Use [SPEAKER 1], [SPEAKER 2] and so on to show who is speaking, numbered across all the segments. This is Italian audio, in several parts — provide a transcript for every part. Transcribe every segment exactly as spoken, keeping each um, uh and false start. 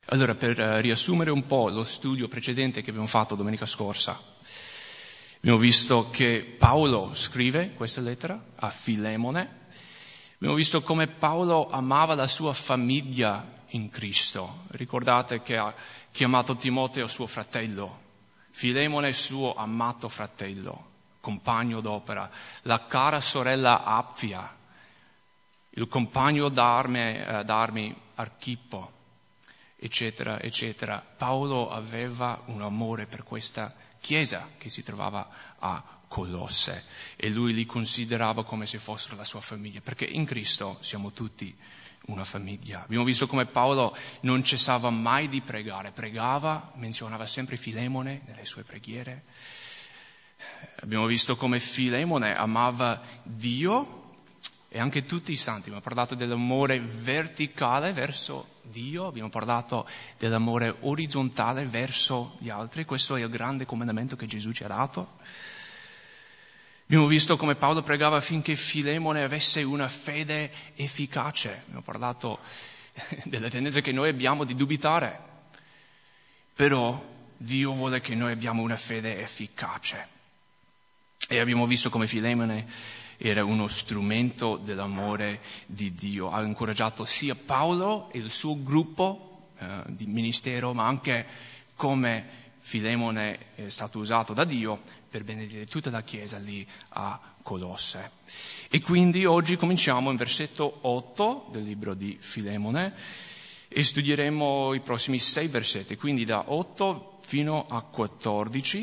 [SPEAKER 1] Allora, per riassumere un po' lo studio precedente che abbiamo fatto domenica scorsa, abbiamo visto che Paolo scrive questa lettera a Filemone. Abbiamo visto come Paolo amava la sua famiglia in Cristo. Ricordate che ha chiamato Timoteo suo fratello, Filemone suo amato fratello, compagno d'opera, la cara sorella Apfia, il compagno d'arme, d'armi Archippo, eccetera, eccetera. Paolo aveva un amore per questa chiesa che si trovava a Colosse e lui li considerava come se fossero la sua famiglia, perché in Cristo siamo tutti una famiglia. Abbiamo visto come Paolo non cessava mai di pregare, pregava, menzionava sempre Filemone nelle sue preghiere. Abbiamo visto come Filemone amava Dio e anche tutti i santi. Abbiamo parlato dell'amore verticale verso Dio, abbiamo parlato dell'amore orizzontale verso gli altri. Questo è il grande comandamento che Gesù ci ha dato. Abbiamo visto come Paolo pregava affinché Filemone avesse una fede efficace. Abbiamo parlato della tendenza che noi abbiamo di dubitare, però Dio vuole che noi abbiamo una fede efficace. E abbiamo visto come Filemone era uno strumento dell'amore di Dio. Ha incoraggiato sia Paolo e il suo gruppo eh, di ministero, ma anche come Filemone è stato usato da Dio per benedire tutta la Chiesa lì a Colosse. E quindi oggi cominciamo in versetto otto del libro di Filemone e studieremo i prossimi sei versetti, quindi da otto fino a quattordici.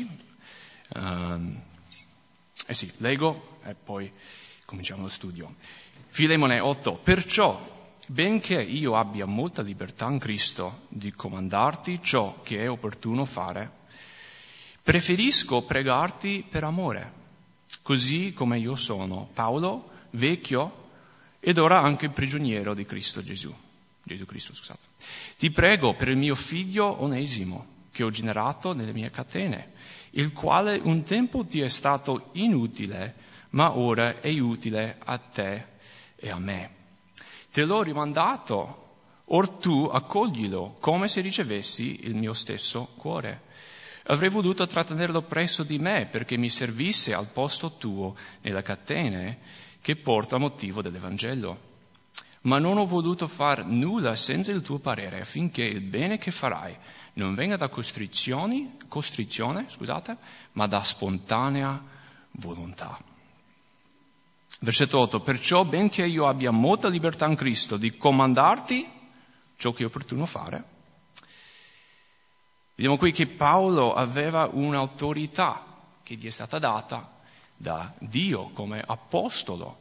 [SPEAKER 1] Um, eh sì, leggo e poi cominciamo lo studio. Filemone otto. Perciò, benché io abbia molta libertà in Cristo di comandarti ciò che è opportuno fare, preferisco pregarti per amore, così come io sono, Paolo, vecchio ed ora anche prigioniero di Cristo Gesù. Gesù Cristo, scusate. Ti prego per il mio figlio Onesimo, che ho generato nelle mie catene, il quale un tempo ti è stato inutile, ma ora è utile a te e a me. Te l'ho rimandato, or tu accoglilo, come se ricevessi il mio stesso cuore. Avrei voluto trattenerlo presso di me perché mi servisse al posto tuo nelle catene che porta a motivo dell'Evangelo. Ma non ho voluto far nulla senza il tuo parere, affinché il bene che farai non venga da costrizioni, costrizione, scusate, ma da spontanea volontà. Versetto otto. Perciò, benché io abbia molta libertà in Cristo di comandarti ciò che è opportuno fare, vediamo qui che Paolo aveva un'autorità che gli è stata data da Dio come apostolo.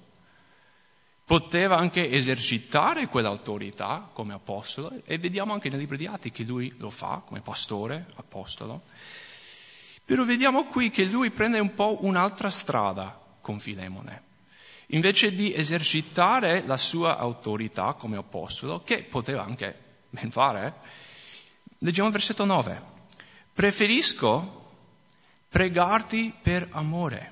[SPEAKER 1] Poteva anche esercitare quell'autorità come apostolo e vediamo anche nel libro di Atti che lui lo fa come pastore, apostolo. Però vediamo qui che lui prende un po' un'altra strada con Filemone. Invece di esercitare la sua autorità come apostolo, che poteva anche ben fare, leggiamo il versetto nove. Preferisco pregarti per amore,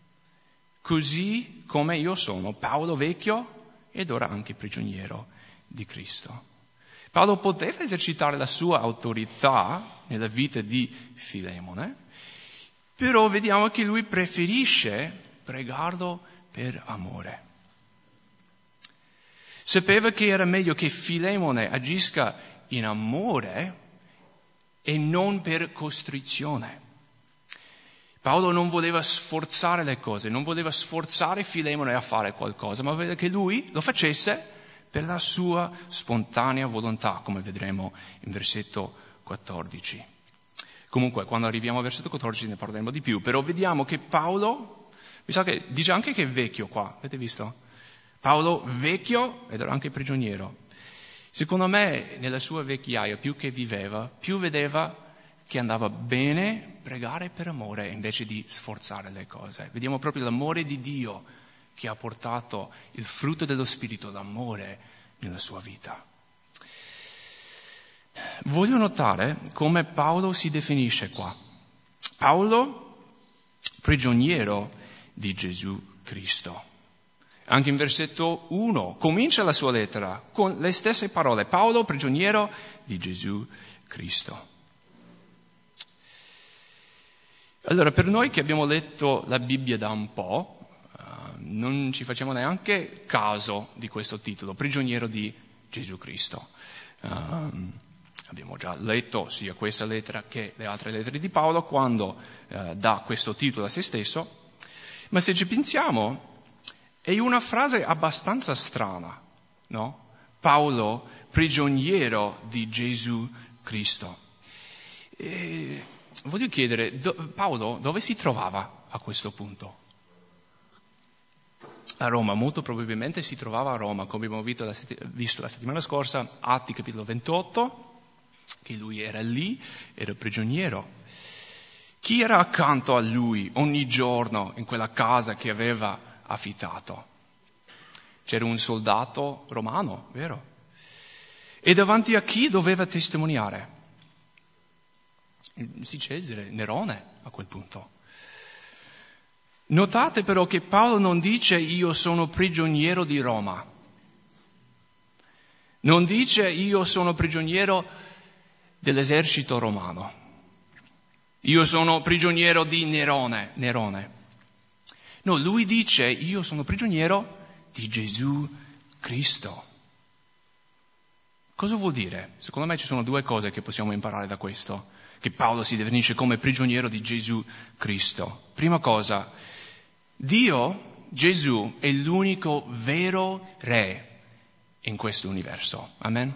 [SPEAKER 1] così come io sono, Paolo vecchio ed ora anche prigioniero di Cristo. Paolo poteva esercitare la sua autorità nella vita di Filemone, però vediamo che lui preferisce pregarlo per amore. Sapeva che era meglio che Filemone agisca in amore e non per costrizione. Paolo non voleva sforzare le cose, non voleva sforzare Filemone a fare qualcosa, ma voleva che lui lo facesse per la sua spontanea volontà, come vedremo in versetto quattordici. Comunque, quando arriviamo al versetto quattordici ne parleremo di più, però vediamo che Paolo, mi sa che dice anche che è vecchio qua, avete visto? Paolo vecchio ed era anche prigioniero. Secondo me, nella sua vecchiaia, più che viveva, più vedeva che andava bene pregare per amore invece di sforzare le cose. Vediamo proprio l'amore di Dio che ha portato il frutto dello Spirito, l'amore, nella sua vita. Voglio notare come Paolo si definisce qua. Paolo, prigioniero di Gesù Cristo. Anche in versetto uno comincia la sua lettera con le stesse parole. Paolo, prigioniero di Gesù Cristo. Allora, per noi che abbiamo letto la Bibbia da un po', uh, non ci facciamo neanche caso di questo titolo, prigioniero di Gesù Cristo. Uh, abbiamo già letto sia questa lettera che le altre lettere di Paolo quando uh, dà questo titolo a se stesso, ma se ci pensiamo è una frase abbastanza strana, no? Paolo, prigioniero di Gesù Cristo. E voglio chiedere, do, Paolo dove si trovava a questo punto? A Roma, molto probabilmente si trovava a Roma, come abbiamo visto la, sett- visto la settimana scorsa, Atti capitolo ventotto, che lui era lì, era prigioniero. Chi era accanto a lui ogni giorno in quella casa che aveva affittato? C'era un soldato romano, vero? E davanti a chi doveva testimoniare? Si Cesare, Nerone a quel punto. Notate però che Paolo non dice io sono prigioniero di Roma. Non dice io sono prigioniero dell'esercito romano. Io sono prigioniero di Nerone. Nerone. No, lui dice io sono prigioniero di Gesù Cristo. Cosa vuol dire? Secondo me ci sono due cose che possiamo imparare da questo. Che Paolo si definisce come prigioniero di Gesù Cristo. Prima cosa, Dio, Gesù, è l'unico vero re in questo universo. Amen?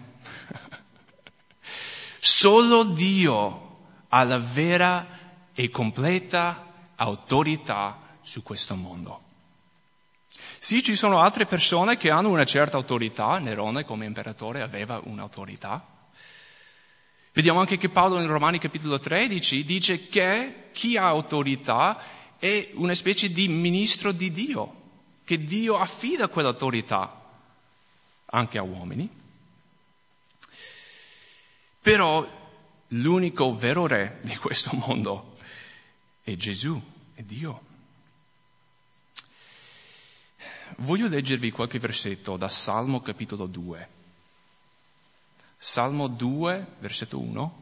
[SPEAKER 1] Solo Dio ha la vera e completa autorità su questo mondo. Sì, ci sono altre persone che hanno una certa autorità, Nerone come imperatore aveva un'autorità. Vediamo anche che Paolo in Romani capitolo tredici dice che chi ha autorità è una specie di ministro di Dio, che Dio affida quell'autorità anche a uomini. Però l'unico vero re di questo mondo è Gesù, è Dio. Voglio leggervi qualche versetto da Salmo capitolo due. Salmo due, versetto uno.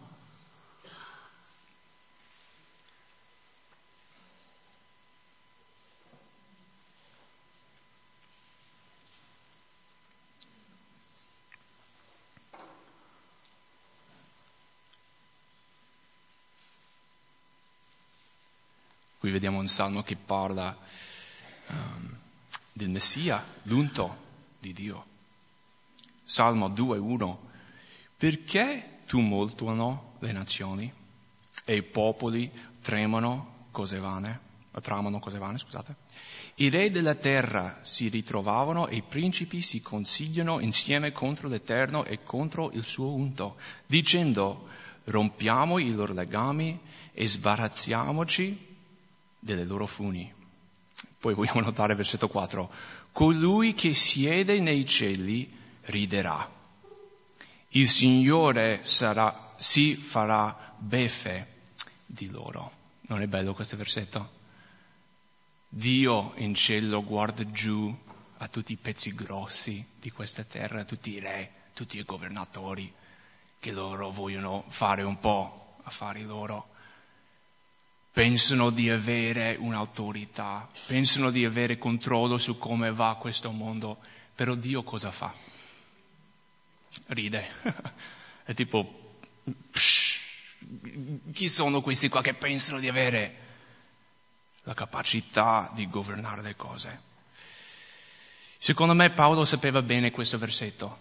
[SPEAKER 1] Qui vediamo un salmo che parla um, del Messia, l'unto di Dio. Salmo due, uno. Perché tumultuano le nazioni e i popoli tremano cose vane, tramano cose vane, scusate. I re della terra si ritrovavano e i principi si consigliano insieme contro l'Eterno e contro il suo unto, dicendo rompiamo i loro legami e sbarazziamoci delle loro funi. Poi vogliamo notare il versetto quattro. Colui che siede nei cieli riderà. Il Signore sarà, si farà beffe di loro. Non è bello questo versetto? Dio in cielo guarda giù a tutti i pezzi grossi di questa terra, a tutti i re, tutti i governatori che loro vogliono fare un po' affari loro. Pensano di avere un'autorità, pensano di avere controllo su come va questo mondo, però Dio cosa fa? Ride. È tipo, psh, chi sono questi qua che pensano di avere la capacità di governare le cose? Secondo me Paolo sapeva bene questo versetto.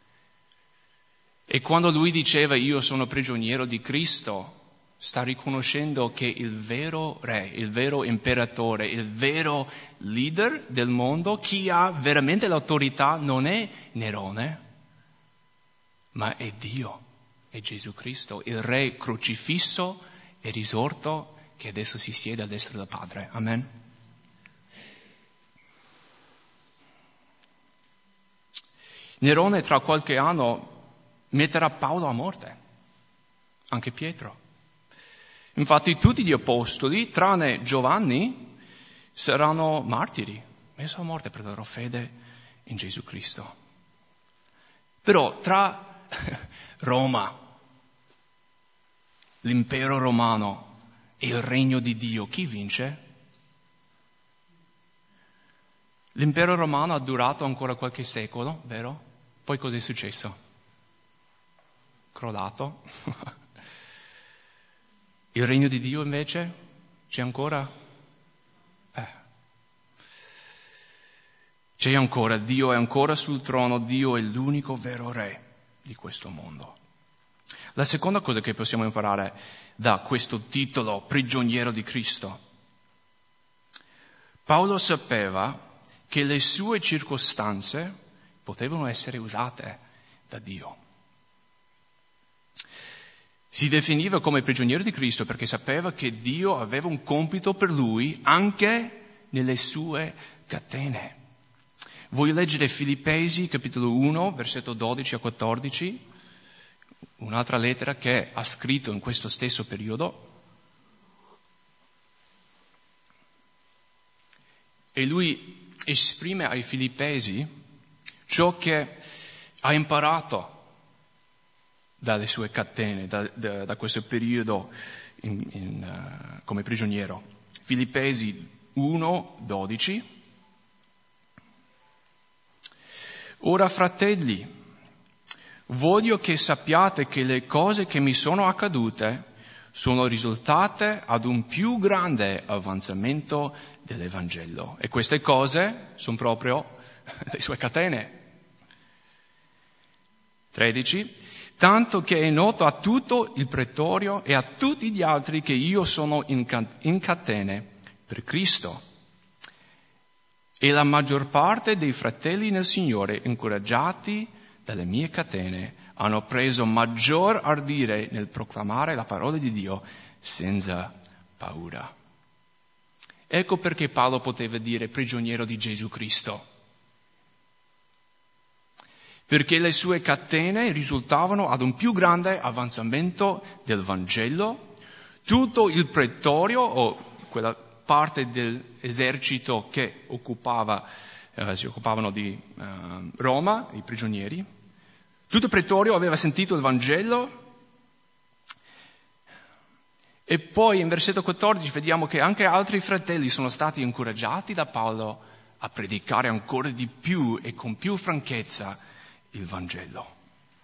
[SPEAKER 1] E quando lui diceva io sono prigioniero di Cristo, sta riconoscendo che il vero re, il vero imperatore, il vero leader del mondo, chi ha veramente l'autorità non è Nerone, ma è Dio, è Gesù Cristo, il re crocifisso e risorto che adesso si siede a destra del Padre. Amen. Nerone tra qualche anno metterà Paolo a morte, anche Pietro. Infatti tutti gli apostoli, tranne Giovanni, saranno martiri, messo a morte per la loro fede in Gesù Cristo. Però tra Roma, l'impero romano e il regno di Dio, chi vince? L'impero romano ha durato ancora qualche secolo, vero? Poi cosa è successo? Crollato. Il regno di Dio invece c'è ancora? Eh. C'è ancora, Dio è ancora sul trono, Dio è l'unico vero re di questo mondo. La seconda cosa che possiamo imparare da questo titolo, prigioniero di Cristo. Paolo sapeva che le sue circostanze potevano essere usate da Dio. Si definiva come prigioniero di Cristo perché sapeva che Dio aveva un compito per lui anche nelle sue catene. Voglio leggere Filippesi, capitolo uno, versetto dodici a quattordici, un'altra lettera che ha scritto in questo stesso periodo. E lui esprime ai Filippesi ciò che ha imparato dalle sue catene, da, da, da questo periodo in, in, uh, come prigioniero. Filippesi uno, dodici. Ora, fratelli, voglio che sappiate che le cose che mi sono accadute sono risultate ad un più grande avanzamento dell'Evangelo. E queste cose sono proprio le sue catene. tredici. Tanto che è noto a tutto il pretorio e a tutti gli altri che io sono in, in catene per Cristo. E la maggior parte dei fratelli nel Signore, incoraggiati dalle mie catene, hanno preso maggior ardire nel proclamare la parola di Dio senza paura. Ecco perché Paolo poteva dire prigioniero di Gesù Cristo. Perché le sue catene risultavano ad un più grande avanzamento del Vangelo. Tutto il pretorio, o quella parte dell'esercito che occupava, eh, si occupavano di eh, Roma, i prigionieri, tutto il pretorio aveva sentito il Vangelo. E poi in versetto quattordici vediamo che anche altri fratelli sono stati incoraggiati da Paolo a predicare ancora di più e con più franchezza il Vangelo.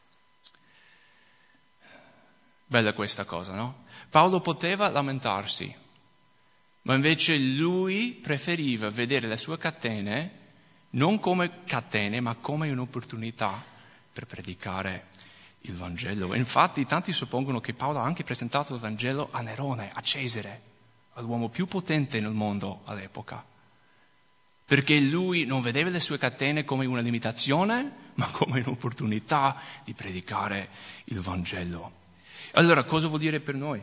[SPEAKER 1] Bella questa cosa, no? Paolo poteva lamentarsi, ma invece lui preferiva vedere le sue catene non come catene, ma come un'opportunità per predicare il Vangelo. Infatti tanti suppongono che Paolo ha anche presentato il Vangelo a Nerone, a Cesare, all'uomo più potente nel mondo all'epoca, perché lui non vedeva le sue catene come una limitazione, ma come un'opportunità di predicare il Vangelo. Allora, cosa vuol dire per noi?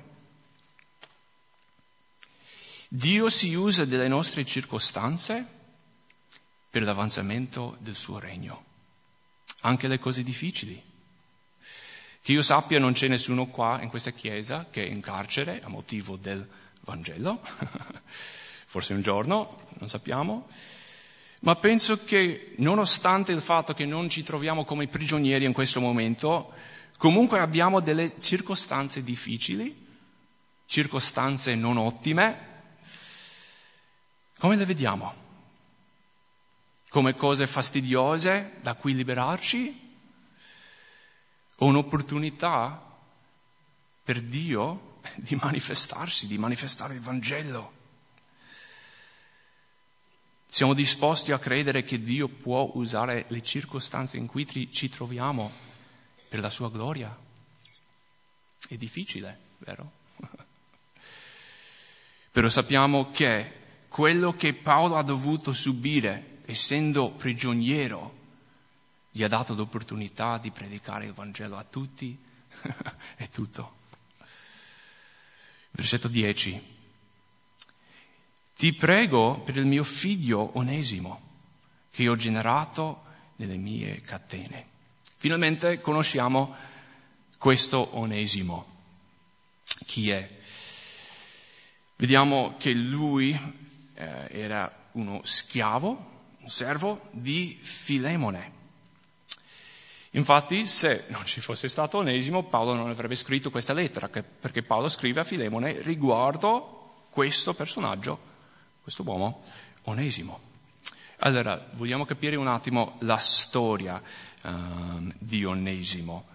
[SPEAKER 1] Dio si usa delle nostre circostanze per l'avanzamento del suo regno, anche le cose difficili. Che io sappia non c'è nessuno qua in questa chiesa che è in carcere a motivo del Vangelo, forse un giorno, non sappiamo, ma penso che nonostante il fatto che non ci troviamo come prigionieri in questo momento, comunque abbiamo delle circostanze difficili, circostanze non ottime. Come le vediamo? Come cose fastidiose da cui liberarci? O un'opportunità per Dio di manifestarsi, di manifestare il Vangelo? Siamo disposti a credere che Dio può usare le circostanze in cui ci troviamo per la sua gloria? È difficile, vero? Però sappiamo che quello che Paolo ha dovuto subire, essendo prigioniero, gli ha dato l'opportunità di predicare il Vangelo a tutti e tutto. Versetto dieci. Ti prego per il mio figlio Onesimo, che ho generato nelle mie catene. Finalmente conosciamo questo Onesimo. Chi è? Vediamo che lui eh, era uno schiavo un servo di Filemone. Infatti, se non ci fosse stato Onesimo, Paolo non avrebbe scritto questa lettera, perché Paolo scrive a Filemone riguardo questo personaggio, questo uomo, Onesimo. Allora, vogliamo capire un attimo la storia um, di Onesimo.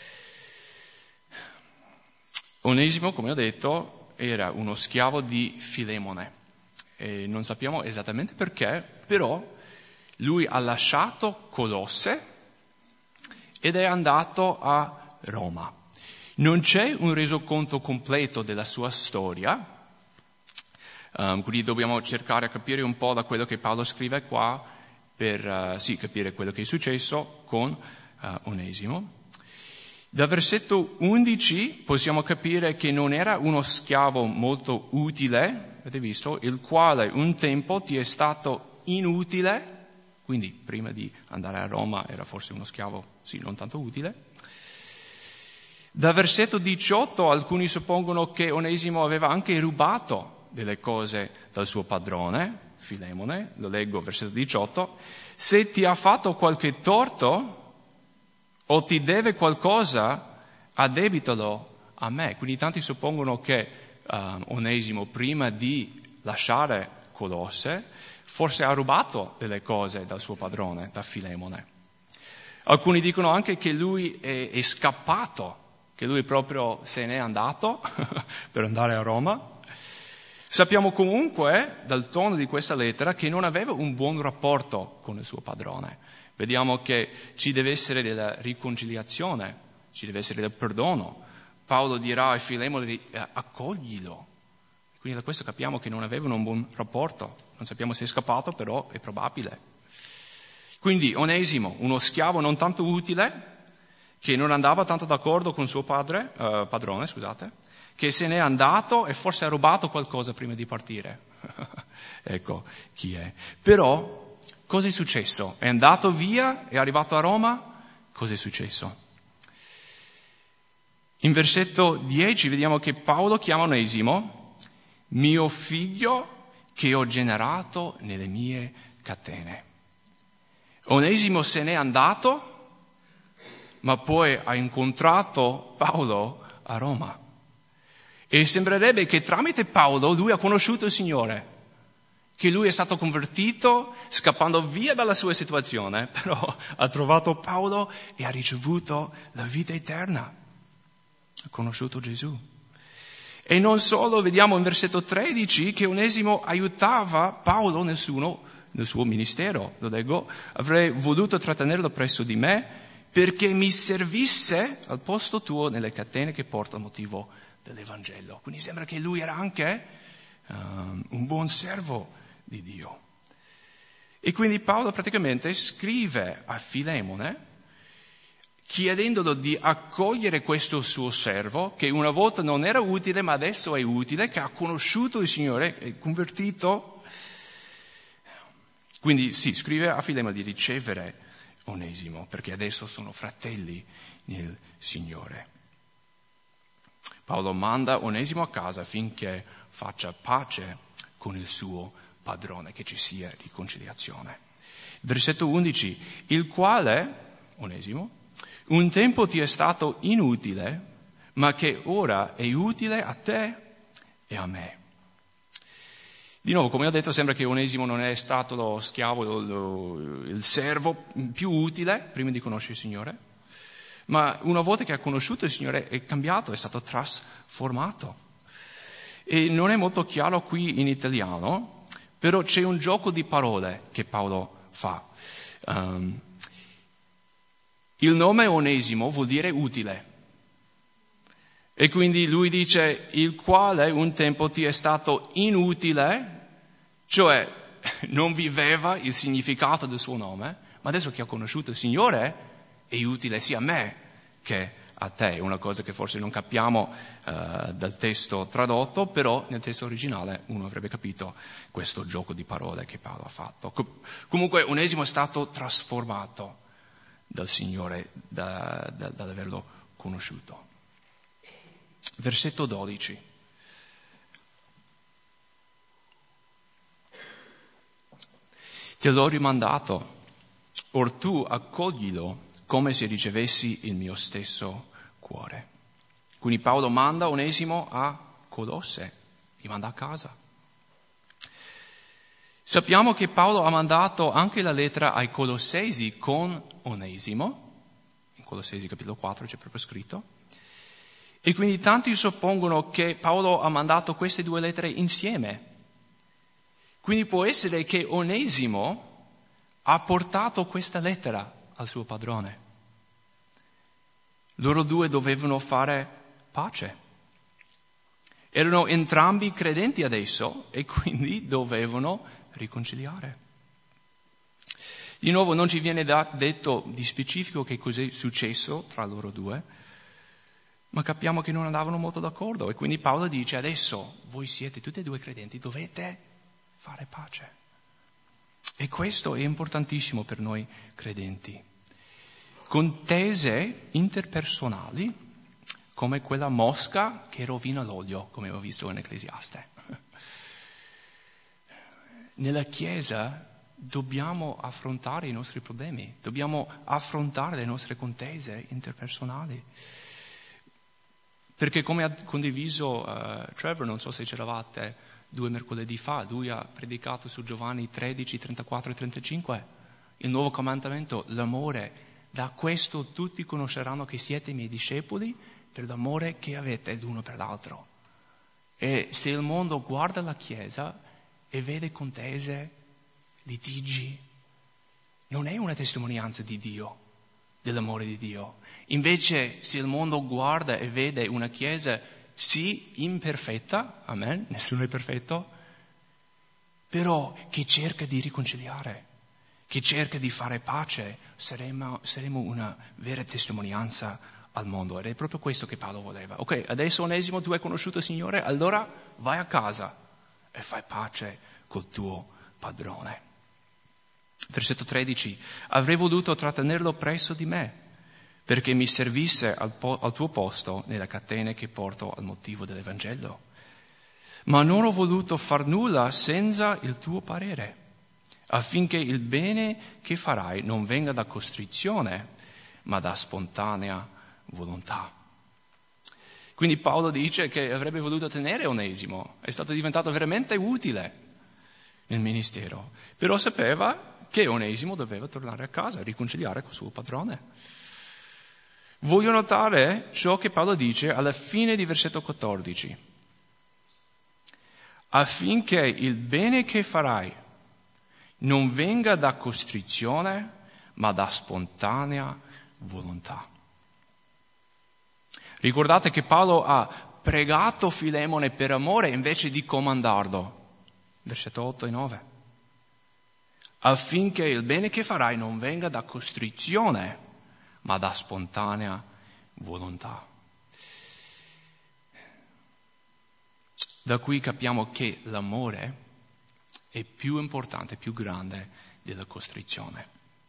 [SPEAKER 1] Onesimo, come ho detto, era uno schiavo di Filemone. E non sappiamo esattamente perché, però lui ha lasciato Colosse ed è andato a Roma. Non c'è un resoconto completo della sua storia, um, quindi dobbiamo cercare di capire un po' da quello che Paolo scrive qua per uh, sì, capire quello che è successo con uh, Onesimo. Dal versetto undici possiamo capire che non era uno schiavo molto utile, avete visto, il quale un tempo ti è stato inutile. Quindi prima di andare a Roma era forse uno schiavo, sì, non tanto utile. Dal versetto diciotto alcuni suppongono che Onesimo aveva anche rubato delle cose dal suo padrone, Filemone, lo leggo, versetto diciotto. Se ti ha fatto qualche torto o ti deve qualcosa, addebitalo a me. Quindi tanti suppongono che uh, Onesimo prima di lasciare Colosse forse ha rubato delle cose dal suo padrone, da Filemone. Alcuni dicono anche che lui è, è scappato, che lui proprio se n'è andato per andare a Roma. Sappiamo comunque dal tono di questa lettera che non aveva un buon rapporto con il suo padrone. Vediamo che ci deve essere della riconciliazione, ci deve essere del perdono. Paolo dirà a Filemone di eh, accoglilo. Quindi da questo capiamo che non avevano un buon rapporto. Non sappiamo se è scappato, però è probabile. Quindi Onesimo, uno schiavo non tanto utile, che non andava tanto d'accordo con suo padre, eh, padrone, scusate, che se n'è andato e forse ha rubato qualcosa prima di partire. Ecco chi è. Però cosa è successo? È andato via, è arrivato a Roma, cosa è successo? In versetto dieci vediamo che Paolo chiama Onesimo mio figlio che ho generato nelle mie catene. Onesimo se n'è andato, ma poi ha incontrato Paolo a Roma. E sembrerebbe che tramite Paolo lui ha conosciuto il Signore, che lui è stato convertito scappando via dalla sua situazione, però ha trovato Paolo e ha ricevuto la vita eterna. Ha conosciuto Gesù. E non solo, vediamo in versetto tredici che Onesimo aiutava Paolo nel suo, nel suo ministero. Lo leggo, avrei voluto trattenerlo presso di me perché mi servisse al posto tuo nelle catene che porto a motivo dell'Evangelo. Quindi sembra che lui era anche um, un buon servo di Dio. E quindi Paolo praticamente scrive a Filemone chiedendolo di accogliere questo suo servo, che una volta non era utile, ma adesso è utile, che ha conosciuto il Signore, è convertito. Quindi sì, scrive a Filemone di ricevere Onesimo, perché adesso sono fratelli nel Signore. Paolo manda Onesimo a casa affinché faccia pace con il suo padrone, che ci sia riconciliazione. Versetto undici, il quale, Onesimo, un tempo ti è stato inutile, ma che ora è utile a te e a me. Di nuovo, come ho detto, sembra che Onesimo non è stato lo schiavo, lo, lo, il servo più utile prima di conoscere il Signore, ma una volta che ha conosciuto il Signore è cambiato, è stato trasformato. E non è molto chiaro qui in italiano, però c'è un gioco di parole che Paolo fa. Um, Il nome Onesimo vuol dire utile. E quindi lui dice, il quale un tempo ti è stato inutile, cioè non viveva il significato del suo nome, ma adesso che ha conosciuto il Signore è utile sia a me che a te. È una cosa che forse non capiamo uh, dal testo tradotto, però nel testo originale uno avrebbe capito questo gioco di parole che Paolo ha fatto. Com- comunque Onesimo è stato trasformato dal Signore, da, da, dall'averlo conosciuto. Versetto dodici. Te l'ho rimandato, or tu accoglilo come se ricevessi il mio stesso cuore. Quindi Paolo manda Onesimo a Colosse, li manda a casa. Sappiamo che Paolo ha mandato anche la lettera ai Colossesi con Onesimo, in Colossesi capitolo quattro c'è proprio scritto, e quindi tanti suppongono che Paolo ha mandato queste due lettere insieme. Quindi può essere che Onesimo ha portato questa lettera al suo padrone. Loro due dovevano fare pace. Erano entrambi credenti adesso e quindi dovevano riconciliare. Di nuovo non ci viene da, detto di specifico che cos'è successo tra loro due, ma capiamo che non andavano molto d'accordo e quindi Paolo dice adesso voi siete tutti e due credenti, dovete fare pace. E questo è importantissimo per noi credenti. Contese interpersonali come quella mosca che rovina l'olio, come ho visto in Ecclesiaste. Nella Chiesa dobbiamo affrontare i nostri problemi, dobbiamo affrontare le nostre contese interpersonali. Perché come ha condiviso uh, Trevor, non so se c'eravate due mercoledì fa, lui ha predicato su Giovanni tredici, trentaquattro e trentacinque, il nuovo comandamento, l'amore. Da questo tutti conosceranno che siete i miei discepoli per l'amore che avete l'uno per l'altro. E se il mondo guarda la Chiesa e vede contese, litigi, non è una testimonianza di Dio, dell'amore di Dio. Invece se il mondo guarda e vede una Chiesa sì imperfetta, amen, nessuno è perfetto, però che cerca di riconciliare, che cerca di fare pace, saremo, saremo una vera testimonianza al mondo. Ed è proprio questo che Paolo voleva. Ok, adesso Onesimo tu hai conosciuto il Signore, allora vai a casa e fai pace col tuo padrone. Versetto tredici, avrei voluto trattenerlo presso di me, perché mi servisse al, po- al tuo posto nelle catene che porto al motivo dell'Evangelo. Ma non ho voluto far nulla senza il tuo parere, affinché il bene che farai non venga da costrizione, ma da spontanea volontà. Quindi Paolo dice che avrebbe voluto tenere Onesimo, è stato diventato veramente utile nel ministero, però sapeva che Onesimo doveva tornare a casa, riconciliare col suo padrone. Voglio notare ciò che Paolo dice alla fine di versetto quattordici. Affinché il bene che farai non venga da costrizione, ma da spontanea volontà. Ricordate che Paolo ha pregato Filemone per amore invece di comandarlo. Versetto otto e nove. Affinché il bene che farai non venga da costrizione, ma da spontanea volontà. Da qui capiamo che l'amore è più importante, più grande della costrizione.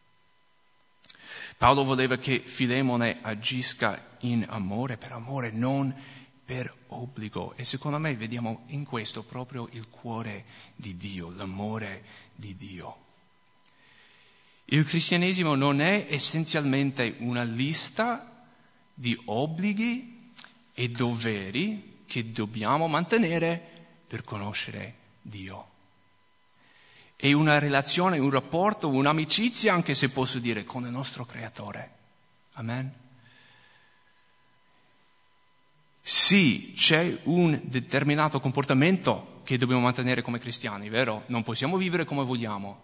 [SPEAKER 1] Paolo voleva che Filemone agisca in amore, per amore, non per obbligo. E secondo me vediamo in questo proprio il cuore di Dio, l'amore di Dio. Il cristianesimo non è essenzialmente una lista di obblighi e doveri che dobbiamo mantenere per conoscere Dio. È una relazione, un rapporto, un'amicizia, anche se posso dire, con il nostro Creatore. Amen. Sì, c'è un determinato comportamento che dobbiamo mantenere come cristiani, vero? Non possiamo vivere come vogliamo.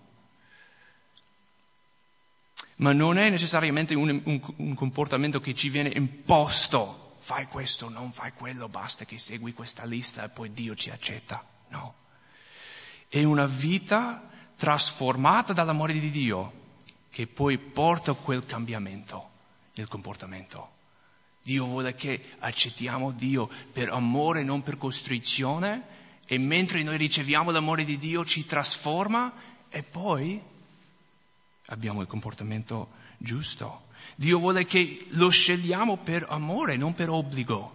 [SPEAKER 1] Ma non è necessariamente un, un, un comportamento che ci viene imposto. Fai questo, non fai quello, basta che segui questa lista e poi Dio ci accetta. No. È una vita trasformata dall'amore di Dio che poi porta a quel cambiamento nel comportamento. Dio vuole che accettiamo Dio per amore, non per costrizione, e mentre noi riceviamo l'amore di Dio ci trasforma e poi abbiamo il comportamento giusto. Dio vuole che lo scegliamo per amore, non per obbligo.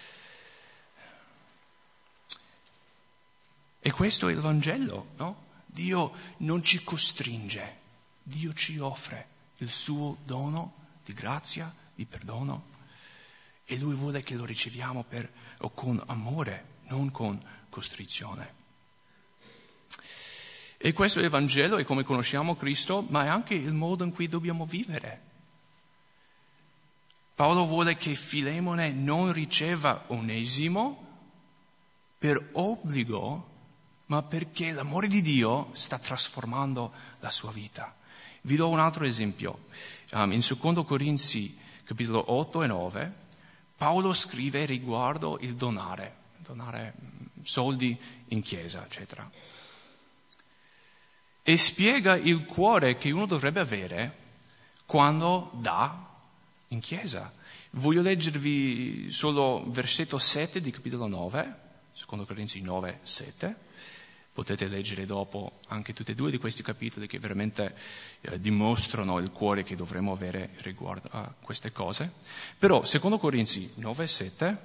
[SPEAKER 1] E questo è il Vangelo, no? Dio non ci costringe, Dio ci offre il suo dono di grazia, di perdono, e Lui vuole che lo riceviamo per, o con amore, non con costrizione. E questo è il Vangelo, è come conosciamo Cristo, ma è anche il modo in cui dobbiamo vivere. Paolo vuole che Filemone non riceva Onesimo per obbligo, ma perché l'amore di Dio sta trasformando la sua vita. Vi do un altro esempio. Um, in secondo Corinzi, capitolo otto e nove, Paolo scrive riguardo il donare, donare soldi in chiesa, eccetera. E spiega il cuore che uno dovrebbe avere quando dà in chiesa. Voglio leggervi solo versetto sette di capitolo nove, secondo Corinzi nove, sette. Potete leggere dopo anche tutti e due di questi capitoli che veramente eh, dimostrano il cuore che dovremmo avere riguardo a queste cose. Però, secondo Corinzi nove, sette,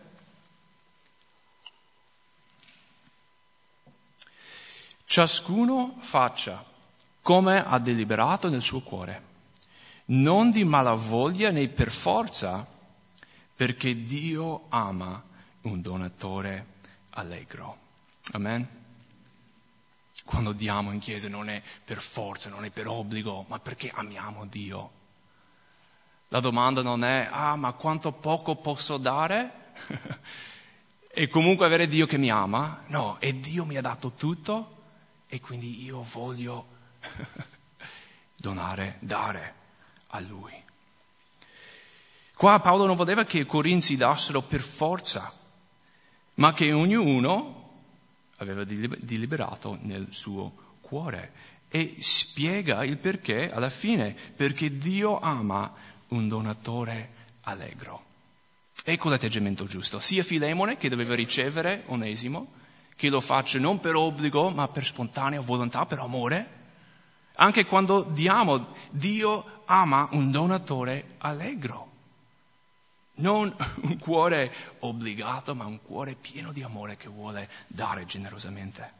[SPEAKER 1] ciascuno faccia come ha deliberato nel suo cuore, non di malavoglia né per forza, perché Dio ama un donatore allegro. Amen? Quando diamo in chiesa non è per forza, non è per obbligo, ma perché amiamo Dio. La domanda non è, ah, ma quanto poco posso dare? E comunque avere Dio che mi ama? No, e Dio mi ha dato tutto e quindi io voglio donare, dare a Lui. Qua Paolo non voleva che i Corinzi dassero per forza, ma che ognuno aveva deliberato nel suo cuore, e spiega il perché alla fine, perché Dio ama un donatore allegro. Ecco l'atteggiamento giusto, sia Filemone che doveva ricevere Onesimo, che lo faccia non per obbligo ma per spontanea volontà, per amore. Anche quando diamo, Dio ama un donatore allegro. Non un cuore obbligato, ma un cuore pieno di amore che vuole dare generosamente.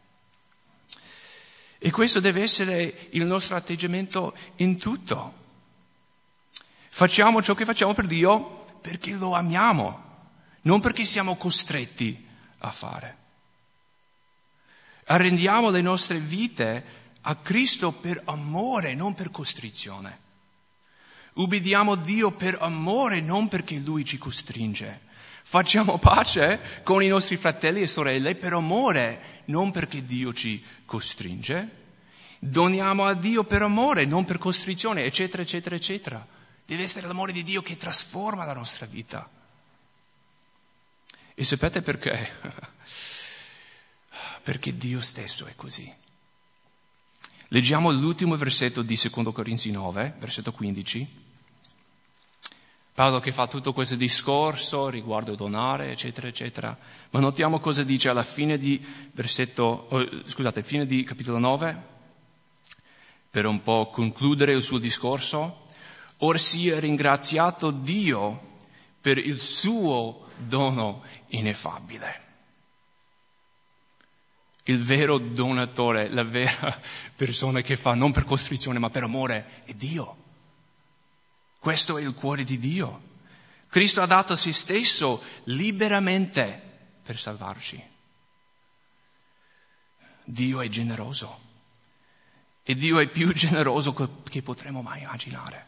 [SPEAKER 1] E questo deve essere il nostro atteggiamento in tutto. Facciamo ciò che facciamo per Dio perché lo amiamo, non perché siamo costretti a fare. Arrendiamo le nostre vite a Cristo per amore, non per costrizione. Ubbidiamo Dio per amore, non perché Lui ci costringe. Facciamo pace con i nostri fratelli e sorelle per amore, non perché Dio ci costringe. Doniamo a Dio per amore, non per costrizione, eccetera, eccetera, eccetera. Deve essere l'amore di Dio che trasforma la nostra vita. E sapete perché? Perché Dio stesso è così. Leggiamo l'ultimo versetto di secondo Corinzi nove, versetto quindici. Paolo che fa tutto questo discorso riguardo il donare, eccetera, eccetera. Ma notiamo cosa dice alla fine di versetto, oh, scusate, fine di capitolo nove, per un po' concludere il suo discorso. Or sia ringraziato Dio per il suo dono ineffabile. Il vero donatore, la vera persona che fa non per costrizione ma per amore è Dio. Questo è il cuore di Dio. Cristo ha dato se stesso liberamente per salvarci. Dio è generoso e Dio è più generoso che potremmo mai immaginare.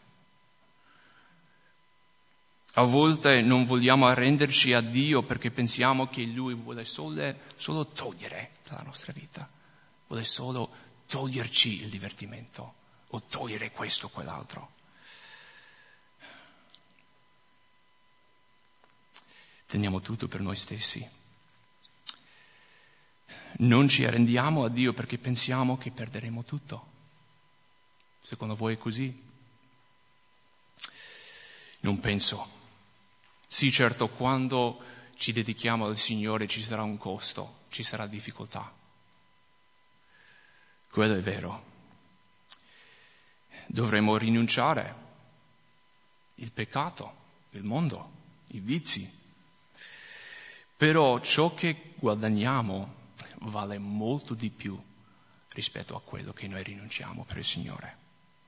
[SPEAKER 1] A volte non vogliamo arrenderci a Dio perché pensiamo che Lui vuole solo, solo togliere dalla nostra vita, vuole solo toglierci il divertimento o togliere questo o quell'altro. Teniamo tutto per noi stessi. Non ci arrendiamo a Dio perché pensiamo che perderemo tutto. Secondo voi è così? Non penso. Sì, certo, quando ci dedichiamo al Signore ci sarà un costo, ci sarà difficoltà. Quello è vero. Dovremo rinunciare il peccato, il mondo, i vizi. Però ciò che guadagniamo vale molto di più rispetto a quello che noi rinunciamo per il Signore.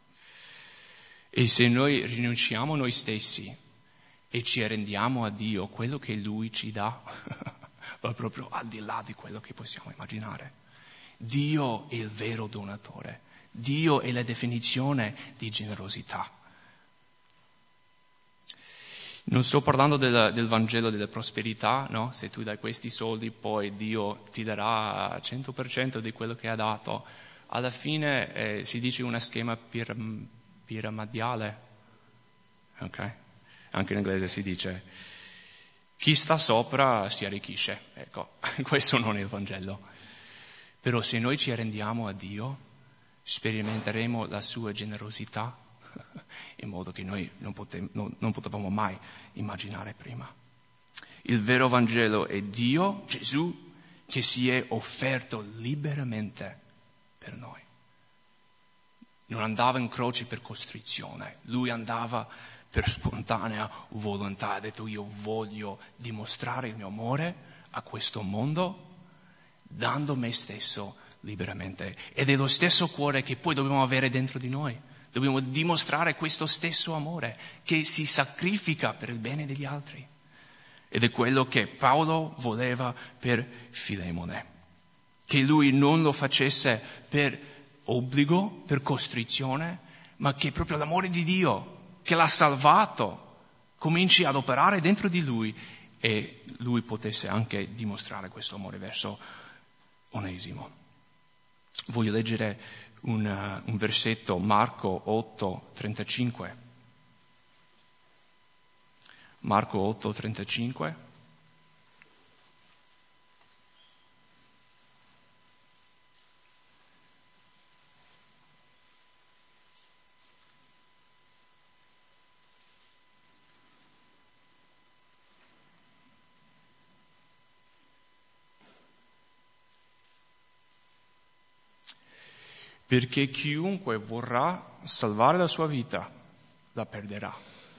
[SPEAKER 1] E se noi rinunciamo noi stessi e ci arrendiamo a Dio, quello che Lui ci dà va proprio al di là di quello che possiamo immaginare. Dio è il vero donatore. Dio è la definizione di generosità. Non sto parlando del, del Vangelo della prosperità, no? Se tu dai questi soldi poi Dio ti darà cento per cento di quello che ha dato. Alla fine eh, si dice una schema piram- piramidale, ok? Anche in inglese si dice chi sta sopra si arricchisce. Ecco, questo non è il Vangelo. Però se noi ci arrendiamo a Dio, sperimenteremo la sua generosità in modo che noi non, pote- non, non potevamo mai immaginare prima. Il vero Vangelo è Dio, Gesù, che si è offerto liberamente per noi. Non andava in croce per costrizione, lui andava per spontanea volontà. Ha detto io voglio dimostrare il mio amore a questo mondo dando me stesso liberamente. Ed è lo stesso cuore che poi dobbiamo avere dentro di noi. Dobbiamo dimostrare questo stesso amore che si sacrifica per il bene degli altri. Ed è quello che Paolo voleva per Filemone. Che lui non lo facesse per obbligo, per costrizione, ma che proprio l'amore di Dio, che l'ha salvato, cominci ad operare dentro di lui e lui potesse anche dimostrare questo amore verso Onesimo. Voglio leggere un, uh, un versetto, Marco otto trentacinque. Marco otto trentacinque. Perché chiunque vorrà salvare la sua vita, la perderà.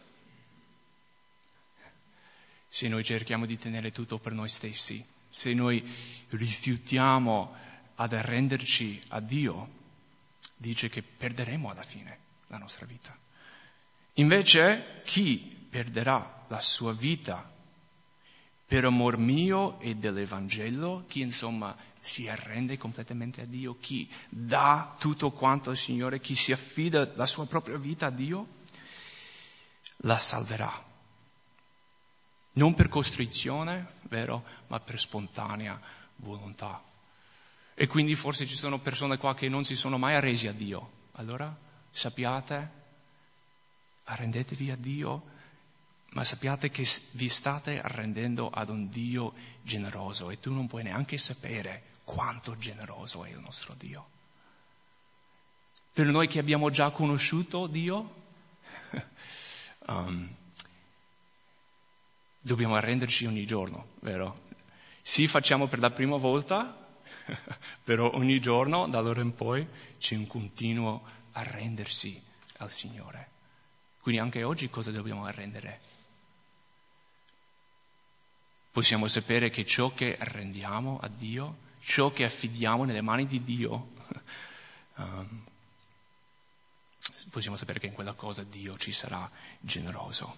[SPEAKER 1] Se noi cerchiamo di tenere tutto per noi stessi, se noi rifiutiamo ad arrenderci a Dio, dice che perderemo alla fine la nostra vita. Invece, chi perderà la sua vita per amor mio e dell'Evangelo, chi insomma si arrende completamente a Dio, chi dà tutto quanto al Signore, chi si affida la sua propria vita a Dio, la salverà. Non per costrizione, vero, ma per spontanea volontà. E quindi forse ci sono persone qua che non si sono mai arresi a Dio. Allora sappiate, arrendetevi a Dio, ma sappiate che vi state arrendendo ad un Dio generoso e tu non puoi neanche sapere quanto generoso è il nostro Dio. Per noi che abbiamo già conosciuto Dio, um, dobbiamo arrenderci ogni giorno, vero? Sì, facciamo per la prima volta, però ogni giorno, da allora in poi, c'è un continuo arrendersi al Signore. Quindi anche oggi cosa dobbiamo arrendere? Possiamo sapere che ciò che arrendiamo a Dio, ciò che affidiamo nelle mani di Dio, um, possiamo sapere che in quella cosa Dio ci sarà generoso.